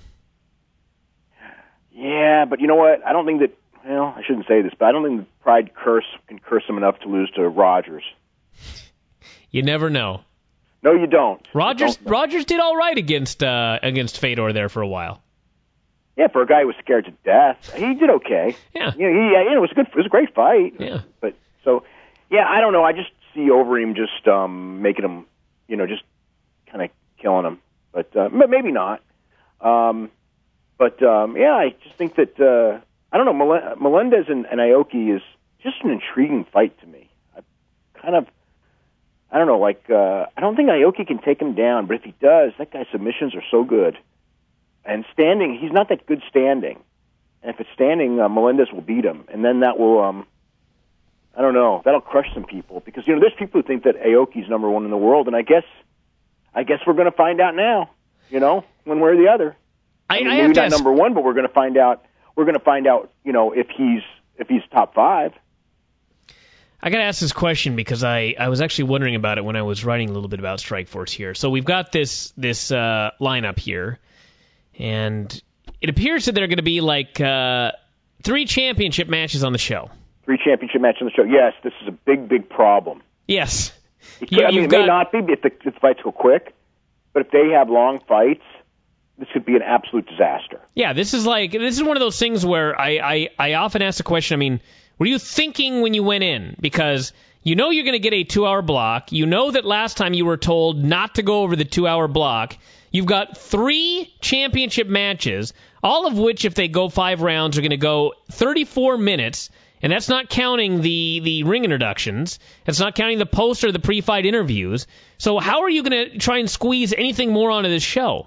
Yeah, but you know what? I don't think that. Well, I shouldn't say this, but I don't think the pride curse can curse him enough to lose to Rogers. You never know. No, you don't. Rogers You don't. Rogers did all right against uh, against Fedor there for a while. Yeah, for a guy who was scared to death, he did okay. Yeah. You know, he, you know, it was a good. It was a great fight. Yeah. But so, yeah, I don't know. I just see Overeem just um, making him, you know, just kind of killing him. But uh, maybe not. Um, but um, yeah, I just think that uh, I don't know. Mel- Melendez and, and Aoki is just an intriguing fight to me. I kind of. I don't know, like, uh, I don't think Aoki can take him down, but if he does, that guy's submissions are so good. And standing, he's not that good standing. And if it's standing, uh, Melendez will beat him. And then that will, um, I don't know, that'll crush some people. Because, you know, there's people who think that Aoki's number one in the world, and I guess I guess we're going to find out now, you know, one way or the other. I, I mean, I maybe have to not ask, number one, but we're going to find out, we're going to find out, you know, if he's if he's top five. I got to ask this question because I, I was actually wondering about it when I was writing a little bit about Strikeforce here. So we've got this this uh, lineup here, and it appears that there are going to be like uh, three championship matches on the show. Three championship matches on the show. Yes, this is a big, big problem. Yes. It, You, I mean, you've it may got, not be if the, if the fights go quick, but if they have long fights, this could be an absolute disaster. Yeah, this is like this is one of those things where I, I, I often ask the question, I mean, were you thinking when you went in? Because you know you're going to get a two-hour block. You know that last time you were told not to go over the two-hour block. You've got three championship matches, all of which, if they go five rounds, are going to go thirty-four minutes, and that's not counting the, the ring introductions. That's not counting the post or the pre-fight interviews. So how are you going to try and squeeze anything more onto this show?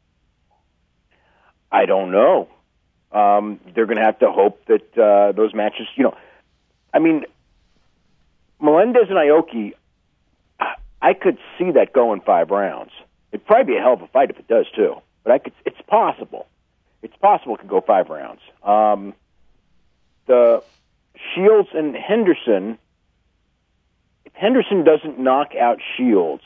I don't know. Um, they're going to have to hope that uh, those matches, you know, I mean, Melendez and Aoki, I could see that going five rounds. It'd probably be a hell of a fight if it does too. But I could. It's possible. It's possible it could go five rounds. Um, the Shields and Henderson. If Henderson doesn't knock out Shields,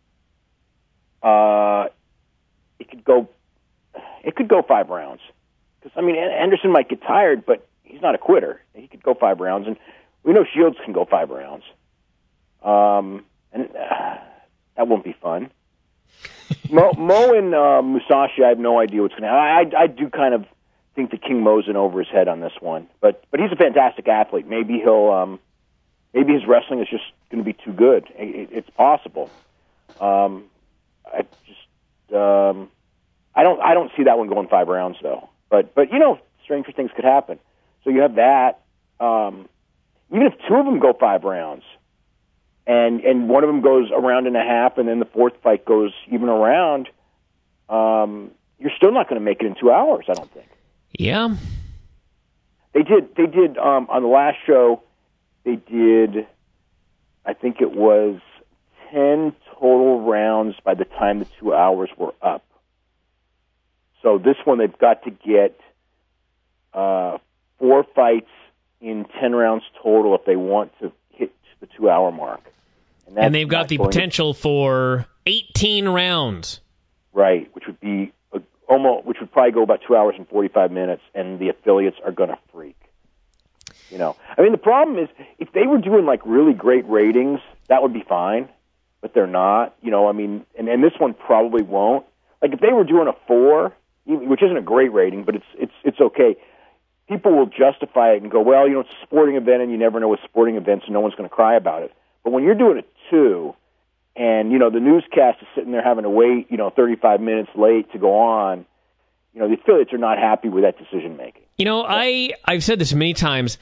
uh, it could go. It could go five rounds. Because I mean, Henderson might get tired, but he's not a quitter. He could go five rounds, and we know Shields can go five rounds. Um, and uh, that won't be fun. Mo, Mo and uh, Musashi, I have no idea what's going to happen. I, I do kind of think that King Mo's in over his head on this one, but but he's a fantastic athlete. Maybe he'll, um, maybe his wrestling is just going to be too good. It, it's possible. Um, I just, um, I don't, I don't see that one going five rounds though. But but you know, stranger things could happen. So you have that. Um, even if two of them go five rounds, and and one of them goes a round and a half, and then the fourth fight goes even a round, um, you're still not going to make it in two hours. I don't think. Yeah. They did. They did um, on the last show. They did. I think it was ten total rounds by the time the two hours were up. So this one they've got to get uh, four fights in ten rounds total if they want to hit the two-hour mark. And, and they've got the potential to, for eighteen rounds. Right, which would be a, almost, which would probably go about two hours and forty-five minutes, and the affiliates are going to freak. You know, I mean, the problem is if they were doing like really great ratings, that would be fine, but they're not. You know, I mean, and, and this one probably won't. Like if they were doing a four, which isn't a great rating, but it's it's it's okay. People will justify it and go, well, you know, it's a sporting event, and you never know with sporting events, and no one's going to cry about it. But when you're doing a two, and you know the newscast is sitting there having to wait, you know, thirty-five minutes late to go on, you know, the affiliates are not happy with that decision making. You know, I I've said this many times.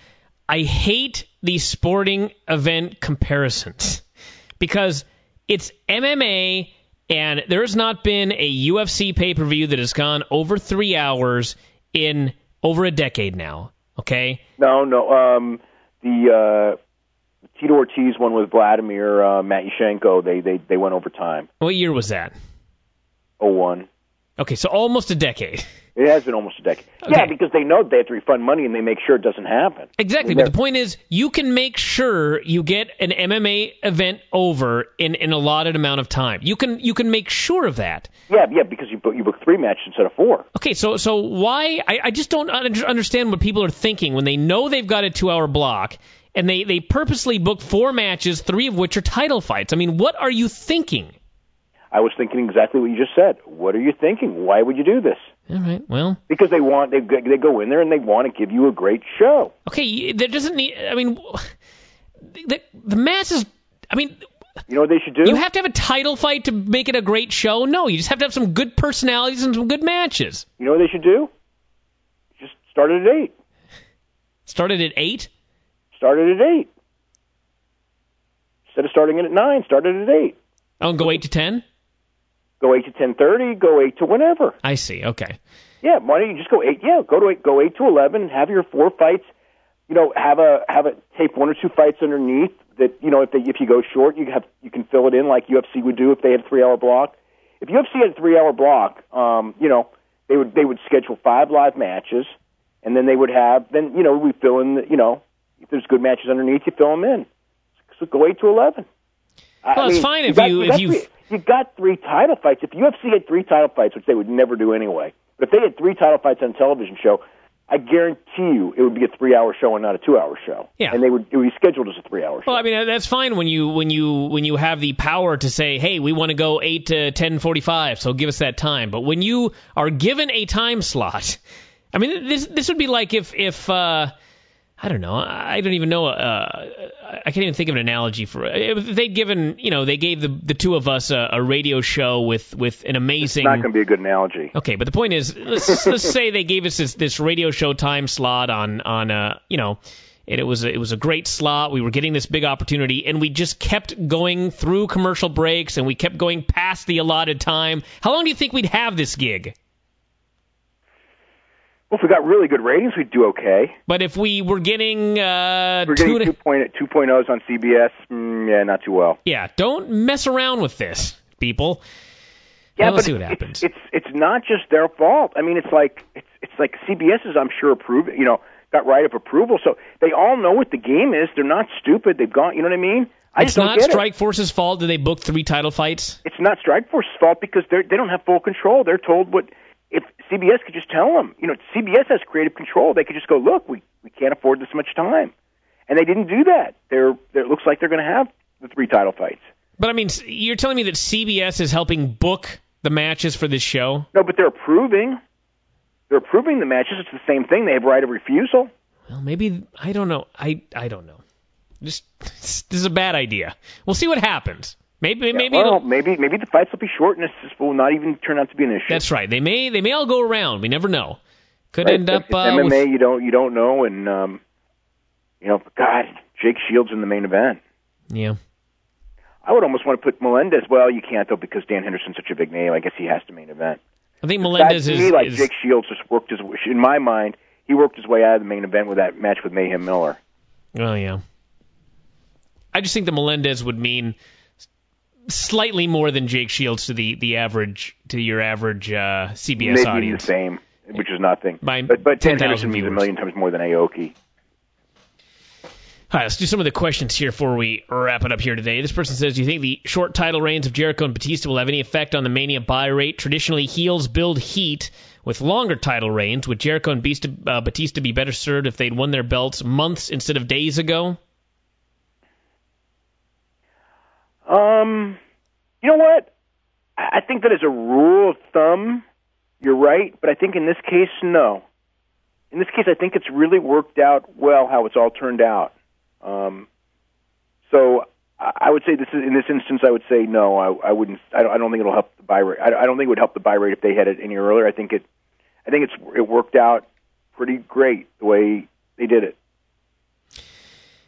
I hate these sporting event comparisons because it's M M A, and there has not been a U F C pay-per-view that has gone over three hours in over a decade now, okay? No, no. Um, the uh, Tito Ortiz one with Vladimir uh, Matyushenko, they, they, they went over time. What year was that? oh one. Okay, so almost a decade. It has been almost a decade. Okay. Yeah, because they know they have to refund money and they make sure it doesn't happen. Exactly, I mean, but the point is, you can make sure you get an M M A event over in an allotted amount of time. You can you can make sure of that. Yeah, yeah, because you book, you book three matches instead of four. Okay, so so why? I, I just don't understand what people are thinking when they know they've got a two-hour block and they, they purposely book four matches, three of which are title fights. I mean, what are you thinking? I was thinking exactly what you just said. What are you thinking? Why would you do this? All right, well. Because they want they they go in there and they want to give you a great show. Okay, there doesn't need. I mean, the the masses. I mean, you know what they should do? You have to have a title fight to make it a great show. No, you just have to have some good personalities and some good matches. You know what they should do? Just start it at eight. Started at eight. Started at eight. Instead of starting it at nine, started at eight. Oh, and go eight to ten. Go eight to ten thirty. Go eight to whenever. I see. Okay. Yeah, why don't you just go eight? Yeah, go to eight. Go eight to eleven. Have your four fights. You know, have a have a tape one or two fights underneath that. You know, if they if you go short, you have you can fill it in like U F C would do if they had a three hour block. If U F C had a three hour block, um, you know, they would they would schedule five live matches, and then they would have then you know we fill in the, you know if there's good matches underneath, you fill them in. So go eight to eleven. Well, I it's mean, fine if got, you, you if got you. Three, you got three title fights. If U F C had three title fights, which they would never do anyway, but if they had three title fights on a television show, I guarantee you it would be a three-hour show and not a two-hour show. Yeah. And they would it would be scheduled as a three-hour show. Well, I mean that's fine when you when you when you have the power to say, hey, we want to go eight to ten forty-five, so give us that time. But when you are given a time slot, I mean this this would be like if if. Uh, I don't know. I don't even know. Uh, I can't even think of an analogy for it. They'd given, you know, they gave the the two of us a, a radio show with, with an amazing. It's not going to be a good analogy. Okay, but the point is, let's let's say they gave us this, this radio show time slot on on uh you know, and it was a, it was a great slot. We were getting this big opportunity, and we just kept going through commercial breaks, and we kept going past the allotted time. How long do you think we'd have this gig? Well, if we got really good ratings, we'd do okay. But if we were getting uh, we're getting two point ohs on C B S, mm, yeah, not too well. Yeah, don't mess around with this, people. Yeah, well, let's but see what it's, happens. It's, it's it's not just their fault. I mean, it's like it's it's like C B S is, I'm sure, approved. You know, got right up approval, so they all know what the game is. They're not stupid. They've gone. You know what I mean? I it's just don't not get Strike it. Force's fault that they booked three title fights. It's not Strike Force's fault because they they don't have full control. They're told what. If C B S could just tell them, you know, C B S has creative control. They could just go, look, we, we can't afford this much time. And they didn't do that. They're, they're, it looks like they're going to have the three title fights. But, I mean, you're telling me that C B S is helping book the matches for this show? No, but they're approving. They're approving the matches. It's the same thing. They have right of refusal. Well, maybe, I don't know. I, I don't know. Just, this is a bad idea. We'll see what happens. Maybe, Yeah, maybe, well, it'll, maybe, maybe the fights will be short, and this will not even turn out to be an issue. That's right. They may, they may all go around. We never know. Could right. end up. It's Uh, M M A, with, you don't, you don't know, and um, you know, God, Jake Shields in the main event. Yeah. I would almost want to put Melendez. Well, you can't though because Dan Henderson's such a big name. I guess he has to main event. I think Melendez that, to is. me, like is Jake Shields just worked his. In my mind, he worked his way out of the main event with that match with Mayhem Miller. Oh yeah. I just think that Melendez would mean slightly more than Jake Shields to the, the average to your average uh, C B S Maybe audience. the same, which is nothing. By but but Dan ten thousand Henderson means a viewers. million times more than Aoki. All right, let's do some of the questions here before we wrap it up here today. This person says, do you think the short title reigns of Jericho and Batista will have any effect on the Mania buy rate? Traditionally, heels build heat with longer title reigns. Would Jericho and Batista, uh, Batista be better served if they'd won their belts months instead of days ago? Um, you know what? I think that as a rule of thumb, you're right, but I think in this case, no. In this case, I think it's really worked out well how it's all turned out. Um, so I would say this is in this instance, I would say no. I, I wouldn't. I don't, I don't think it'll help the buy rate. I, I don't think it would help the buy rate if they had it any earlier. I think it. I think it's it worked out pretty great the way they did it.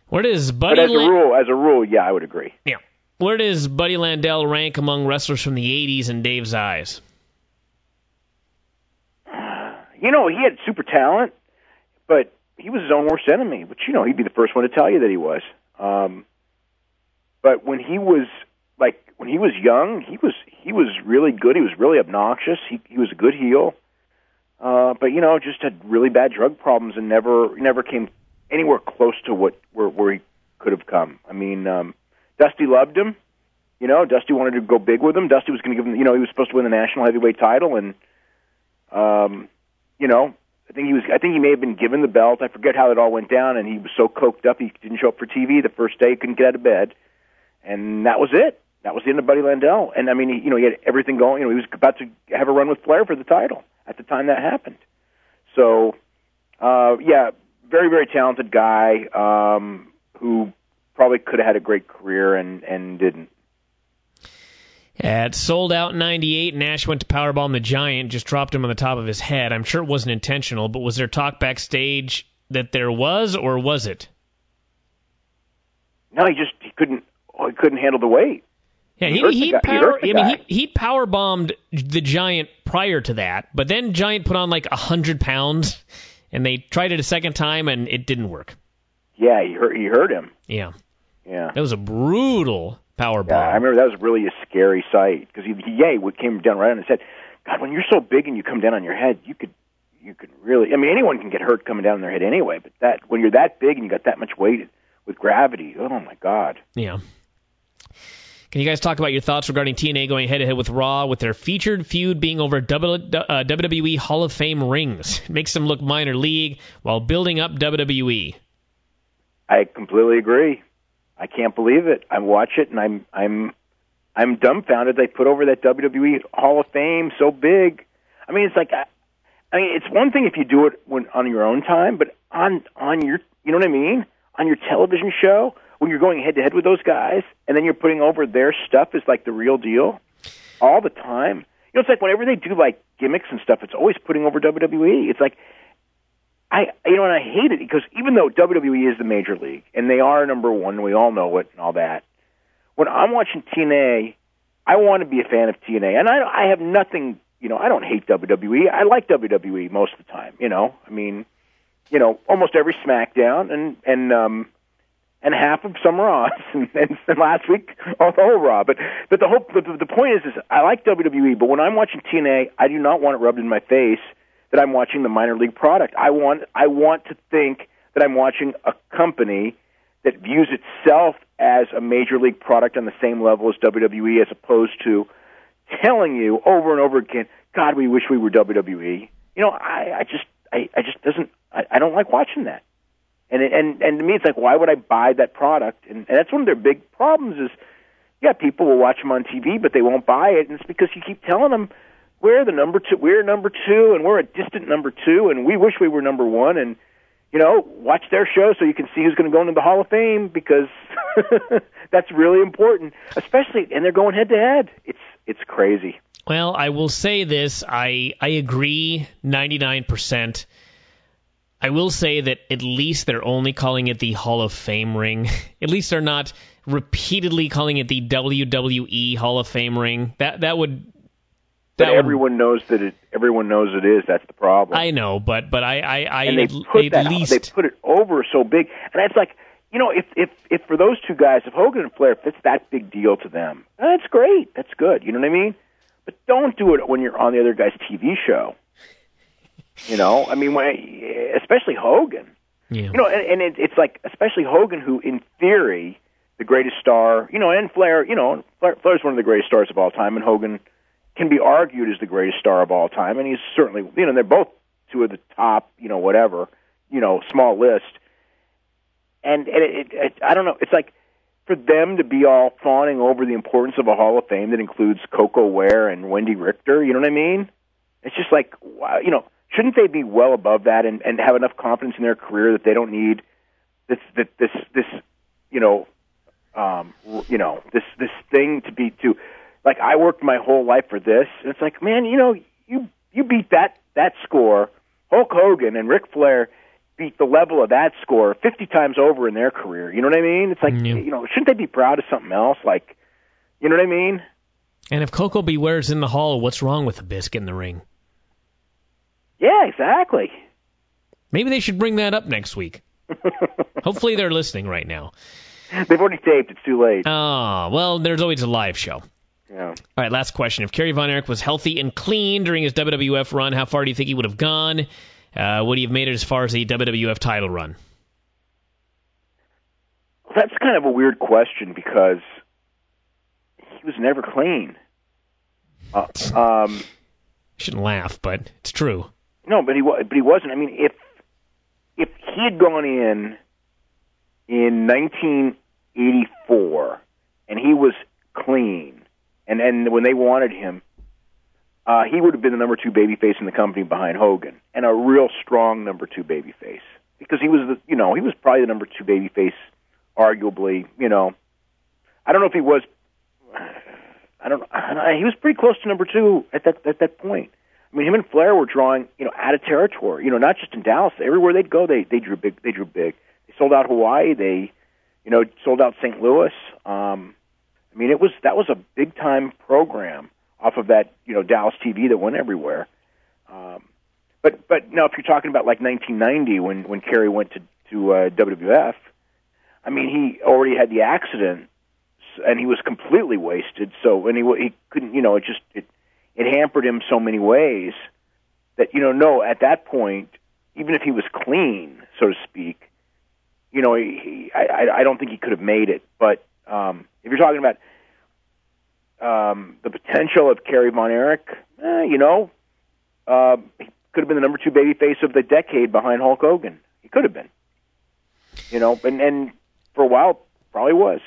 Where does Buddy But as a Lan- rule, as a rule, yeah, I would agree. Yeah. Where does Buddy Landel rank among wrestlers from the eighties in Dave's eyes? You know, he had super talent, but he was his own worst enemy. But, you know, he'd be the first one to tell you that he was. Um, but when he was, like, when he was young, he was he was really good. He was really obnoxious. He, he was a good heel. Uh, but, you know, just had really bad drug problems and never never came anywhere close to what where, where he could have come. I mean, um, Dusty loved him. You know, Dusty wanted to go big with him. Dusty was going to give him, you know, he was supposed to win the national heavyweight title, and, um, you know, I think he was. I think he may have been given the belt. I forget how it all went down, and he was so coked up he didn't show up for T V the first day. He couldn't get out of bed, and that was it. That was the end of Buddy Landel. And I mean, he, you know, he had everything going. You know, he was about to have a run with Flair for the title at the time that happened. So, uh, yeah, very, very talented guy um, who probably could have had a great career and and didn't. At Sold Out ninety-eight, Nash went to powerbomb the Giant, just dropped him on the top of his head. I'm sure it wasn't intentional, but was there talk backstage that there was, or was it? No, he just he couldn't oh, he couldn't handle the weight. Yeah, he, he, hurt he, the guy. power, he hurt the I mean, guy. he, he power bombed the Giant prior to that, but then Giant put on like a hundred pounds, and they tried it a second time, and it didn't work. Yeah, he hurt he hurt him. Yeah, yeah, that was a brutal power bomb. Yeah, I remember that was really a scary sight because he, he yeah, he came down right on his head. God, when you're so big and you come down on your head, you could you could really. I mean, anyone can get hurt coming down on their head anyway, but that when you're that big and you got that much weight with gravity, oh my God. Yeah. Can you guys talk about your thoughts regarding T N A going head-to-head with Raw with their featured feud being over W W E Hall of Fame rings? It makes them look minor league while building up W W E. I completely agree. I can't believe it. I watch it and I'm I'm I'm dumbfounded they put over that W W E Hall of Fame so big. I mean, it's like I, I mean, it's one thing if you do it when on your own time, but on on your, you know what I mean? On your television show, when you're going head-to-head with those guys, and then you're putting over their stuff as, like, the real deal all the time. You know, it's like whenever they do, like, gimmicks and stuff, it's always putting over W W E. It's like, I, you know, and I hate it because even though W W E is the major league, and they are number one, and we all know it and all that, when I'm watching T N A, I want to be a fan of T N A. And I, I have nothing, you know, I don't hate W W E. I like W W E most of the time, you know. I mean, you know, almost every SmackDown, and, and, um, and half of some Raws, and, and, and last week, oh, the whole Raw. But but the whole the, the point is, is I like W W E, but when I'm watching T N A, I do not want it rubbed in my face that I'm watching the minor league product. I want I want to think that I'm watching a company that views itself as a major league product on the same level as W W E, as opposed to telling you over and over again, God, we wish we were W W E. You know, I, I just I, I just doesn't I, I don't like watching that. And and and to me, it's like, why would I buy that product? And, and that's one of their big problems is, yeah, people will watch them on T V, but they won't buy it, and it's because you keep telling them, we're the number two, we're number two, and we're a distant number two, and we wish we were number one, and, you know, watch their show so you can see who's going to go into the Hall of Fame, because that's really important, especially, and they're going head-to-head. It's it's crazy. Well, I will say this, I I agree ninety-nine percent. I will say that at least they're only calling it the Hall of Fame ring. At least they're not repeatedly calling it the W W E Hall of Fame ring. That that would. That but everyone would, knows that it. Everyone knows it is. That's the problem. I know, but but I I, I and they at, put at that, least they put it over so big, and it's like, you know, if if if for those two guys, if Hogan and Flair, if it's that big deal to them, that's great. That's good. You know what I mean? But don't do it when you're on the other guy's T V show. You know, I mean, when, especially Hogan. Yeah. You know, and, and it, it's like, especially Hogan, who, in theory, the greatest star. You know, and Flair. You know, Flair, Flair's one of the greatest stars of all time, and Hogan can be argued as the greatest star of all time, and he's certainly. You know, they're both two of the top. You know, whatever. You know, small list. And, and it, it, it, I don't know. It's like for them to be all fawning over the importance of a Hall of Fame that includes Coco Ware and Wendy Richter. You know what I mean? It's just like, wow, you know. Shouldn't they be well above that and, and have enough confidence in their career that they don't need this this this, this you know um, you know this this thing to be to like I worked my whole life for this, and it's like, man, you know, you you beat that that score, Hulk Hogan and Ric Flair, beat the level of that score fifty times over in their career. You know what I mean? It's like, yeah. you know, shouldn't they be proud of something else? Like, you know what I mean? And if Coco Beware's in the hall, what's wrong with Abyss in the ring? Yeah, exactly. Maybe they should bring that up next week. Hopefully they're listening right now. They've already taped. It's too late. Oh, well, there's always a live show. Yeah. All right, last question. If Kerry Von Erich was healthy and clean during his W W F run, how far do you think he would have gone? Uh, would he have made it as far as a W W F title run? That's kind of a weird question because he was never clean. Uh, um, shouldn't laugh, but it's true. No, but he but he wasn't. I mean, if if he had gone in in nineteen eighty-four and he was clean, and and when they wanted him, uh, he would have been the number two babyface in the company behind Hogan, and a real strong number two babyface because he was the you know he was probably the number two babyface, arguably. You know, I don't know if he was. I don't. He was pretty close to number two at that at that point. I mean, him and Flair were drawing, you know, out of territory. You know, not just in Dallas. Everywhere they'd go, they they drew big. They drew big. They sold out Hawaii. They, you know, sold out Saint Louis. Um, I mean, it was that was a big time program off of that, you know, Dallas T V that went everywhere. Um, but but now, if you're talking about like nineteen ninety when when Kerry went to to uh, W W F, I mean, he already had the accident. And he was completely wasted. So, and he he couldn't, you know, it just it it hampered him so many ways that you know, no, at that point, even if he was clean, so to speak, you know, he, he, I I don't think he could have made it. But um, if you're talking about um, the potential of Kerry Von Erich, eh, you know, uh, he could have been the number two babyface of the decade behind Hulk Hogan. He could have been, you know, and and for a while probably was.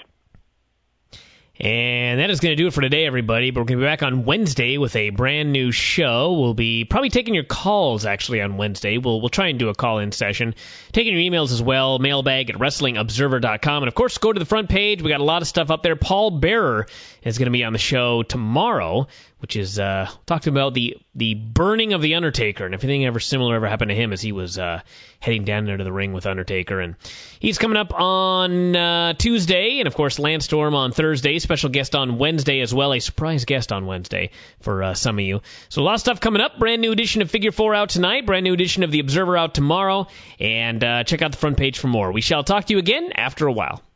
And that is going to do it for today, everybody. But we're going to be back on Wednesday with a brand new show. We'll be probably taking your calls, actually, on Wednesday. We'll we'll try and do a call-in session. Taking your emails as well, mailbag at wrestling observer dot com. And, of course, go to the front page. We got a lot of stuff up there. Paul Bearer is going to be on the show tomorrow, which is uh, talking about the, the burning of The Undertaker and if anything ever similar ever happened to him as he was uh, heading down into the ring with Undertaker. And he's coming up on uh, Tuesday, and, of course, Lance Storm on Thursday. Special guest on Wednesday as well, a surprise guest on Wednesday for uh, some of you. So a lot of stuff coming up. Brand new edition of Figure Four out tonight. Brand new edition of The Observer out tomorrow. And uh, check out the front page for more. We shall talk to you again after a while.